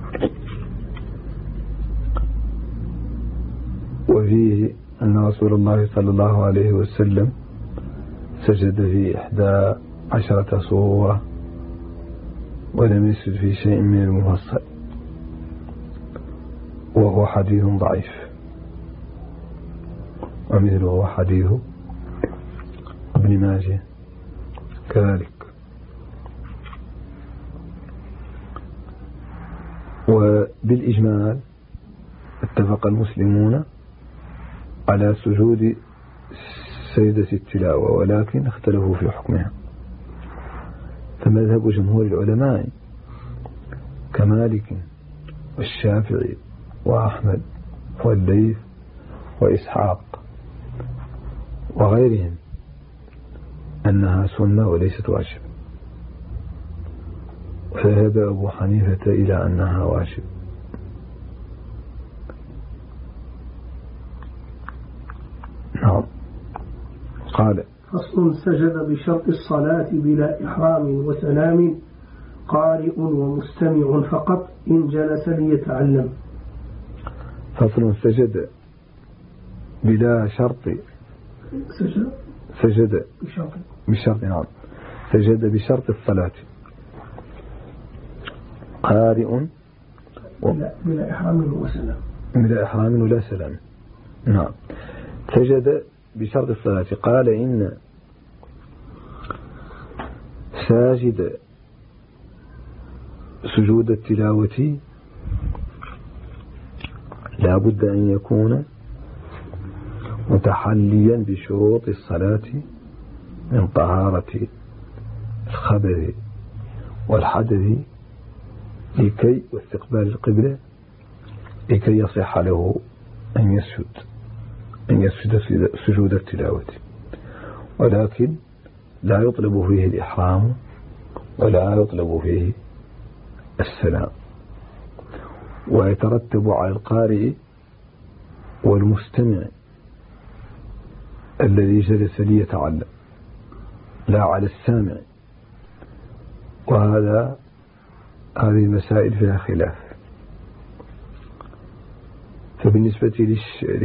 A: وفيه أن رسول الله صلى الله عليه وسلم سجد في 11 سورة ولم يسجد في شيء من المفصل، وهو حديث ضعيف. ومثله حديث ابن ماجه كذلك. وبالإجمال اتفق المسلمون على سجود سجدة التلاوة، ولكن اختلفوا في حكمها. فمذهب جمهور العلماء كمالك والشافعي وأحمد والليث وإسحاق وغيرهم أنها سنة وليست واجب. وذهب أبو حنيفة إلى أنها واجب. نعم. قال:
B: فصل: سجد بشرط الصلاة بلا إحرام وسلام قارئ ومستمع فقط إن جلس ليتعلم.
A: فصل: سجد بلا شرط. سجد بشرط. نعم. سجد بشرط الصلاة قارئ
B: بلا إحرام وسلام،
A: بلا إحرام ولا سلام. نعم. سجد بشرط الصلاة. قال إن ساجد سجود التلاوة لا بد أن يكون متحليا بشروط الصلاة من طهارة الخبث والحدث لكي واستقبال القبلة لكي يصح له أن يسجد سجود التلاوة، ولكن لا يطلب فيه الإحرام ولا يطلب فيه السلام. ويترتب على القارئ والمستمع الذي جلس ليتعلم لا على السامع، هذه المسائل فيها خلاف. فبالنسبة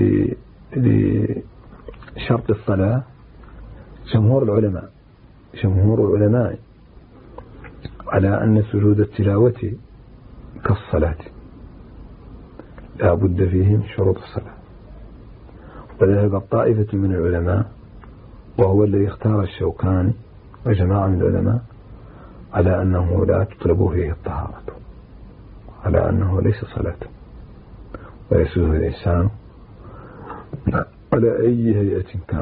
A: لشرط الصلاة جمهور العلماء على أن سجود التلاوة كالصلاة لا بد فيه من شروط الصلاة. وذهب طائفة من العلماء وهو الذي اختار الشوكاني وجماعة من العلماء على أنه لا تطلب فيه الطهارة، على أنه ليس صلاة ويسجد الإنسان على أي هيئة كان.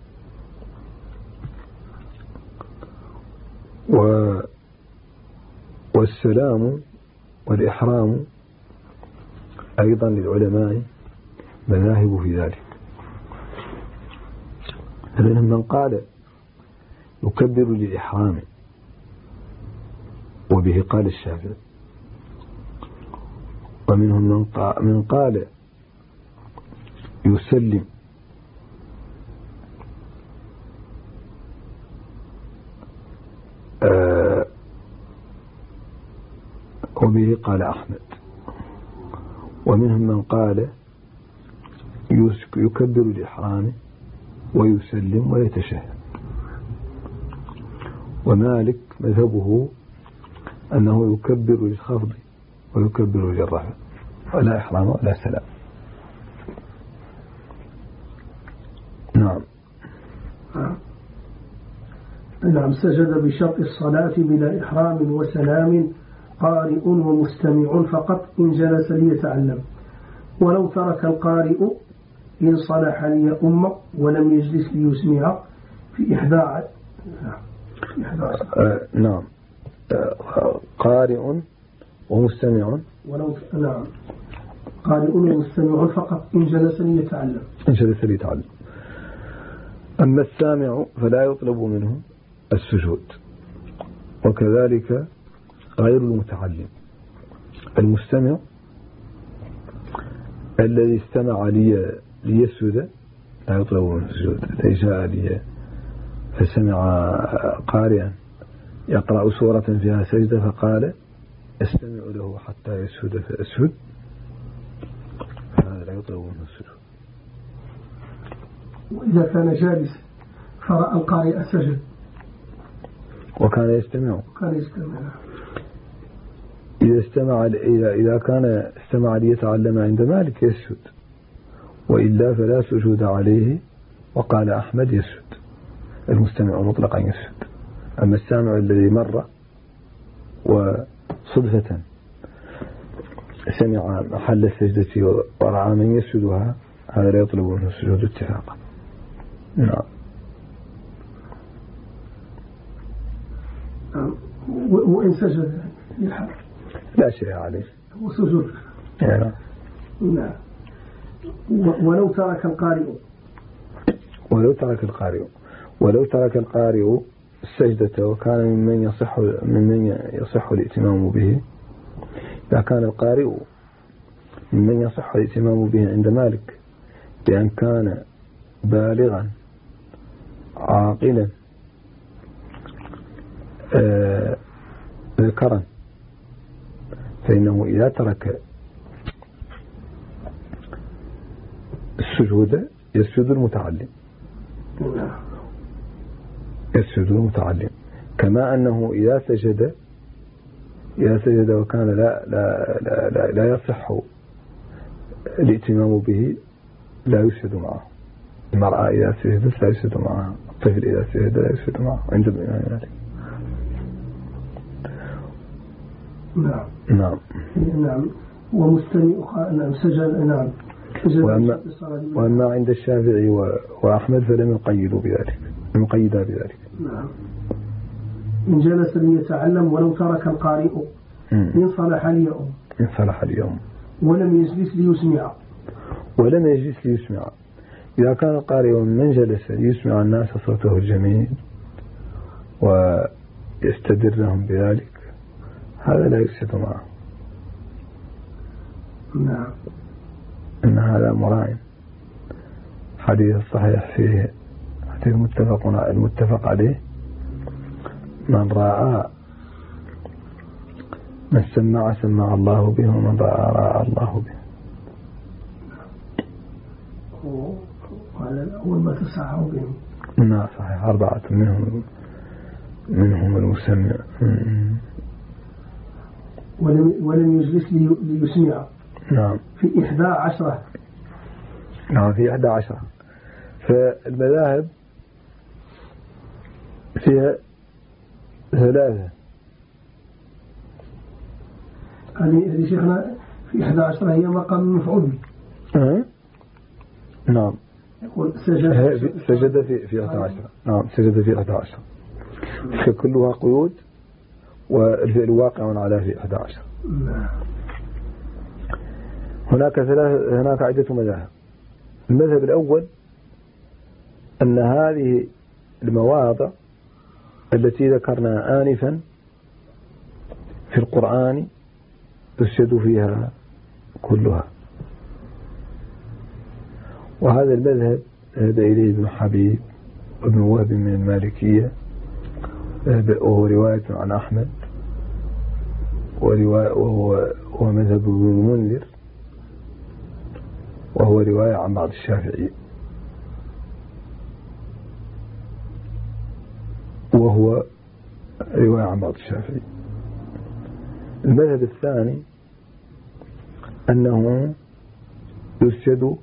A: والسلام والإحرام أيضا للعلماء مذاهب في ذلك، فمنهم من قال يكبر للإحرام وبه قال الشافعي، ومنهم من قال يسلم وبه قال أحمد، ومنهم من قال يكبر الإحرام ويسلم ويتشهد. ومالك مذهبه أنه يكبر للخفض ويكبر للرفع ولا إحرام ولا سلام. نعم.
B: نعم. سجد بشرط الصلاة بلا إحرام وسلام قارئ ومستمع فقط إن جلس ليتعلم، ولو ترك القارئ إن صلح ليؤم ولم يجلس ليسمع في 11.
A: نعم. قارئ ومستمع
B: نعم. قارئ ومستمع فقط إن جلس ليتعلم.
A: أما السامع فلا يطلب منه السجود، وكذلك غير المتعلم. المستمع الذي استمع ليسجد لا يطلب منه السجود. الذي جاء لي فسمع قارئا يقرأ سورة فيها سجدة فقال استمع له حتى يسجد فأسجد، هذا لا يطلب منه السجود.
B: وإذا كان جالس فرأى القارئ سجد
A: وكان يستمع إذا كان استمع ليتعلم عند مالك يسجد، وإلا فلا سجود عليه، وقال أحمد يسجد. المستمع مطلقا يسجد. أما السامع الذي مر وصدفة سمع محل السجدة ورعى من يسجدها هذا لا يطلب منه السجود اتفاقا. نعم.
B: وإن سجد
A: لا شيء عليه
B: وسجود.
A: نعم.
B: ولو ترك القارئ السجدة وكان ممن يصح الائتمام به. إذا كان القارئ ممن يصح الائتمام به عند مالك بأن كان بالغا عاقلا ذكرا، فإنه إذا ترك السجود يسجد المتعلم، كما أنه إذا سجد
A: إذا سجد وكان لا يصح الائتمام به لا يسجد معه. المرأة إذا سجدت لا يسجد معها، الطفل إذا سجد لا يسجد معه عند الإمام مالك.
B: نعم. ومستمع سجد. نعم.
A: وأما عند الشافعي وأحمد فلم يقيدا بذلك.
B: نعم. إن جلس ليتعلم ولو ترك القارئ إن صلح اليوم ولم يجلس ليسمع.
A: إذا كان القارئ من جلس ليسمع الناس صوته الجميل ويستدرهم بذلك هذا لا يفسد معه.
B: نعم.
A: إن هذا مراعٍ. حديث الصحيح فيه حديث المتفق عليه: من سمع الله به، ومن راى الله به.
B: وعلى الأول ما تسعه بهم.
A: نعم صحيح، 4 منهم المسمع.
B: ولم يجلس ليسمع.
A: نعم.
B: في 11.
A: نعم في 11. فالمذاهب فيها 3.
B: هذه شيخنا في 11 هي مقام المفعول به.
A: نعم.
B: يقول
A: سجد في 11. نعم سجد في 11. فكلها قيود والفعل واقع على في 11. هناك عدة مذاهب. المذهب الأول أن هذه المواضع التي ذكرنا آنفا في القرآن تسجد فيها كلها، وهذا المذهب ذهب إليه ابن حبيب وابن وهب من المالكية، وهو رواية عن أحمد، وهو مذهب ابن المنذر، وهو رواية عن بعض الشافعي، وهو رواية عن بعض الشافعي. المذهب الثاني أنه يسجد،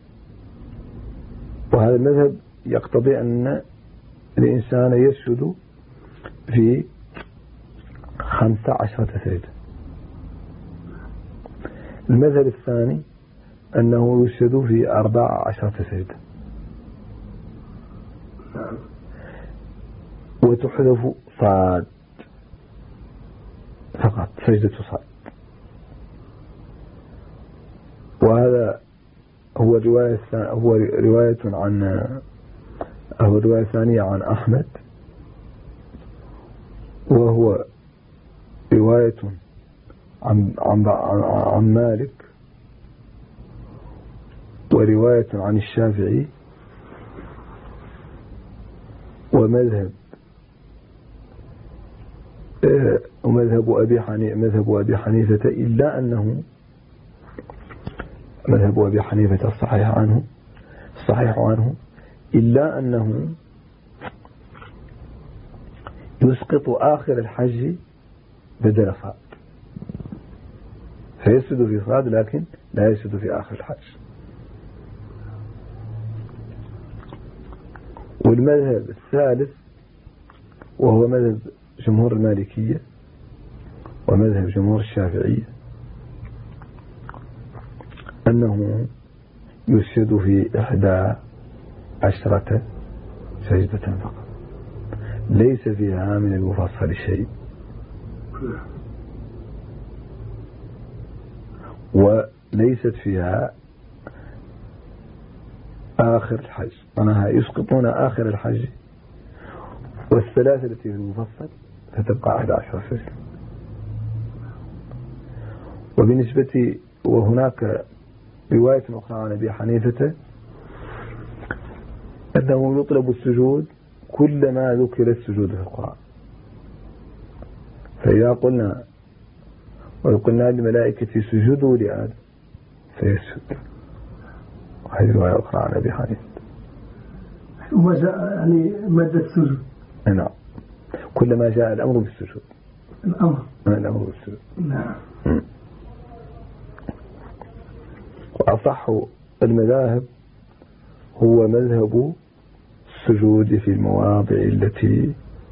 A: وهذا المذهب يقتضي أن الإنسان يسجد في 15 سجدة. المذهب الثاني أنه يسجد في 14 سجدة، وتحذف صاد فقط، سجدة صاد. وهذا هو رواية ثانية عن أحمد، وهو رواية عن مالك، ورواية عن الشافعي، ومذهب أبي حنيفة، إلا أنه مذهب أبي حنيفة الصحيح عنه إلا أنه يسقط آخر الحج بدل صاد، فيسجد في صاد لكن لا يسجد في آخر الحج. والمذهب الثالث وهو مذهب جمهور المالكية ومذهب جمهور الشافعية أنه يسجد في 11 سجدة فقط، ليس فيها من المفصل شيء، وليست فيها آخر الحج، معناها يسقطون آخر الحج، والثلاثة التي في المفصل فتبقى 11 سجدة. وهناك رواية أخرى عن أبي حنيفة أنه يطلب السجود كلما ذكر السجود في القرآن، فإذا قلنا للملائكة سجودوا لآدم فيسجد. وهذه رواية أخرى عن أبي حنيفة.
B: وجاء يعني مادة السجود.
A: نعم، كلما جاء الأمر بالسجود
B: الأمر
A: والسجود.
B: نعم.
A: وأصح المذاهب هو مذهب السجود في المواضع التي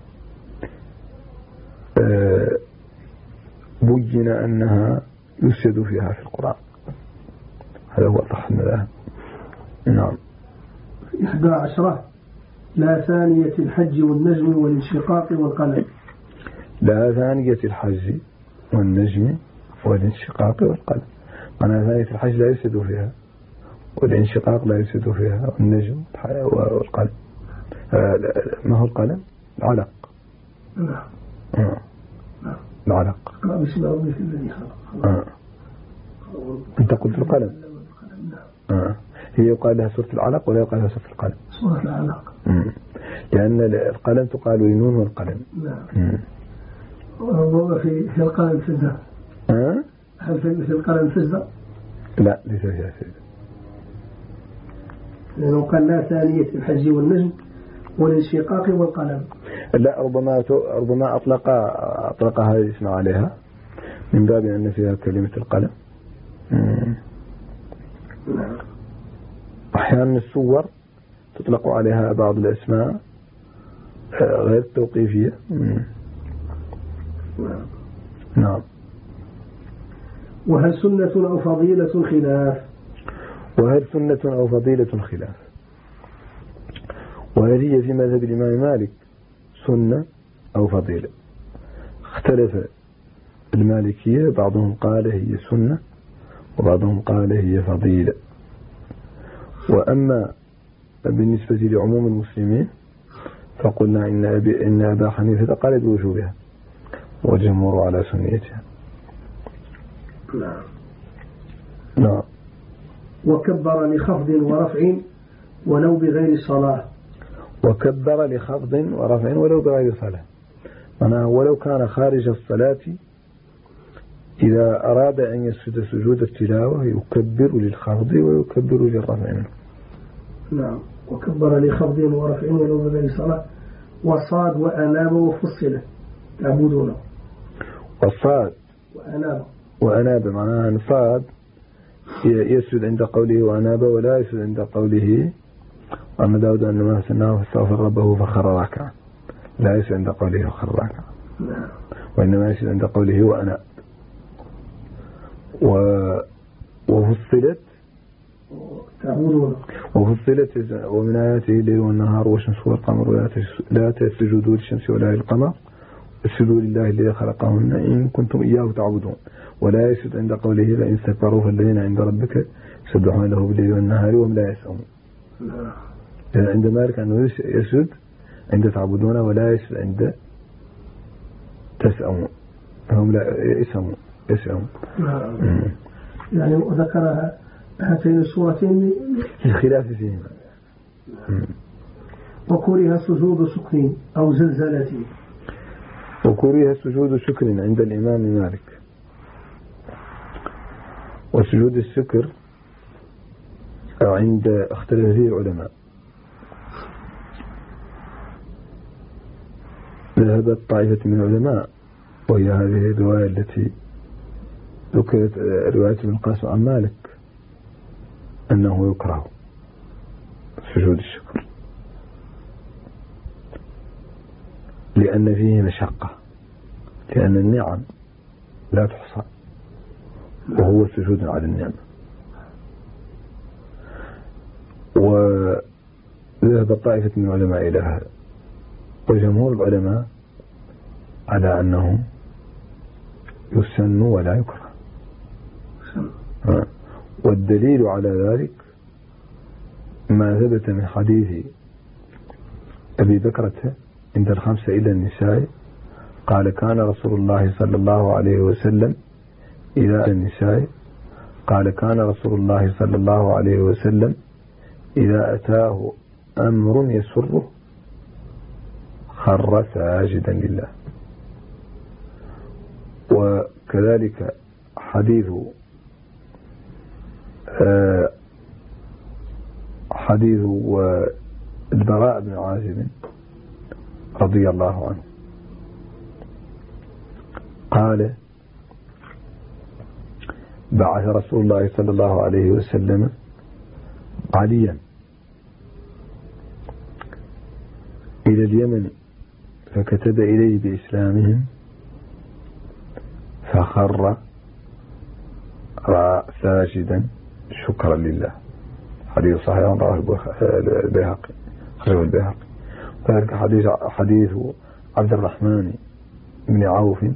A: بين أنها يسجد فيها في القرآن. هذا هو أصح المذاهب. نعم.
B: 11 لا ثانية الحج والنجم والانشقاق والقلم.
A: لا ثانية الحج والنجم والانشقاق والقلم. معنى ثانية الحج لا يسجد فيها، والانشقاق لا يسجد فيها، والنجم والقلم. ما هو القلم؟ العلق.
B: نعم.
A: العلق.
B: بسم ربك الذي خلق.
A: أنت قلت القلم. هي يقال لها سورة العلق ولا يقال لها سورة القلم؟
B: سورة العلق.
A: لأن القلم تقال لنون والقلم.
B: نعم. ربما في القلم فزة. هل في القلم فزة؟
A: لا ليس فيها فزة.
B: لأنه قال لا ثانية الحج والنجم والانشقاق والقلم.
A: لا ربما أطلق هذه الاسم عليها من باب أن فيها كلمة القلم. أحيانا السور تطلق عليها بعض الأسماء غير التوقيفية. نعم.
B: وهل سنة أو فضيلة خلاف؟
A: وهل سنة أو فضيلة خلاف؟ وهل هي في مذهب الإمام مالك سنة أو فضيلة؟ اختلف المالكية، بعضهم قال هي سنة وبعضهم قال هي فضيلة. وأما بالنسبة لعموم المسلمين فقلنا إن أبا حنيفة قال بوجوبها والجمهور على سنيتها. نعم.
B: وكبر لخفض ورفع ولو بغير صلاة.
A: وكبر لخفض ورفع ولو بغير صلاة، معناه ولو كان خارج الصلاة إذا أراد أن يسجد سجود التلاوة يكبر للخفض ويكبر للرفع منه.
B: نعم. وكبر لخفض ورفع ولو بغير صلاة. وصاد وأناب وفصلة تعبدونه.
A: وصاد وأناب معناها صاد يسجد عند قوله وأناب ولا يسجد عند قوله وأما داود أنما سناه فاستغفر ربه فخر راكعا، لا يسجد عند قوله فخر راكعا، وإنما يسجد عند قوله وأناب. وفصلت ومن آياته الليل والنهار والشمس والقمر لا تسجدوا للشمس ولا للقمر اسجدوا لله الذي خلقهن إن كنتم إياه تعبدون، ولا يسجد عند قوله لئن استكبروا فالذين عند ربك يسبحون له بالليل والنهار وهم لا يسأمون. عند مالك أنه يسجد عند تعبدون ولا يسجد عند تسأمون، هم لا يسأمون.
B: يعني ذكر هاتين السورتين
A: الخلاف فيهما.
B: وكره سجود شكر أو زلزلة.
A: وكره سجود شكر عند الإمام مالك. وسجود الشكر عند اختلف فيه العلماء. ذهبت طائفة من العلماء وهي هذه الرواية التي ذكرت رواية ابن القاسم عن مالك أنه يكره سجود الشكر لأن فيه مشقة، لأن النعم لا تحصى وهو سجود على النعمة. وذهب طائفة من العلماء إلى هذا، وجمهور العلماء على أنه يسن ولا يكره. والدليل على ذلك ما ثبت من حديث أبي بكرة عند الخمسة إلى النساء قال كان رسول الله صلى الله عليه وسلم إذا النساء قال كان رسول الله صلى الله عليه وسلم إذا أتاه أمر يسره خر ساجدا لله. وكذلك حديث البراء بن عازب رضي الله عنه قال بعث رسول الله صلى الله عليه وسلم عليا إلى اليمن فكتب إليه بإسلامهم فخر ساجدا شكرا لله. حديث صحيح رواه البيهقي خرجه البيهقي. وذلك حديث عبد الرحمن بن عوف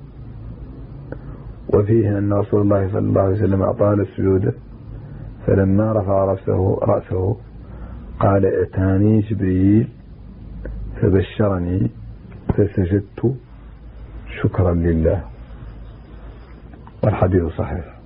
A: وفيه أن رسول الله صلى الله عليه وسلم أطال السجود فلما رفع رأسه قال اتاني جبريل فبشرني فسجدت شكرا لله. والحديث صحيح.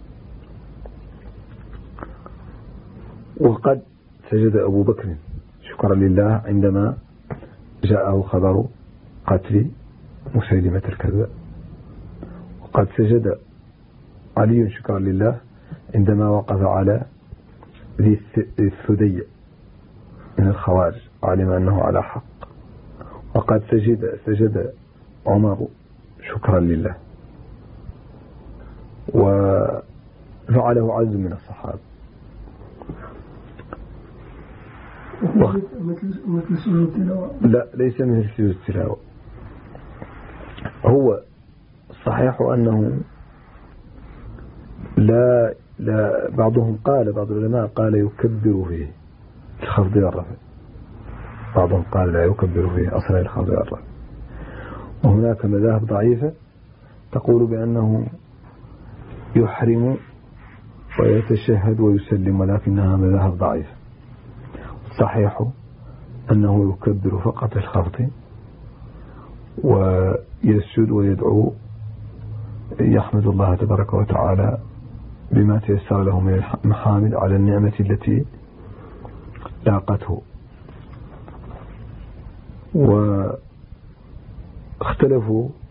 A: وقد سجد أبو بكر شكرا لله عندما جاءه خبر قتل مسيلمة الكذاب. وقد سجد علي شكرا لله عندما وقف على ذي الثدي من الخوارج علم أنه على حق. وقد سجد عمر شكرا لله. وفعله عز من الصحابة.
B: مثل سجود التلاوة؟
A: لا، ليس مثل سجود التلاوة. هو الصحيح أنه لا بعض العلماء قال يكبر فيه الخفض والرفع. بعضهم قال لا يكبر فيه أصلا الخفض والرفع. وهناك مذاهب ضعيفة تقول بأنه يحرم ويتشهد ويسلم، ولكنها مذاهب ضعيفة. الصحيح أنه يكبر فقط الخفض ويسجد ويدعو يحمد الله تبارك وتعالى بما تيسر له من المحامد على النعمة التي لاقته. واختلفوا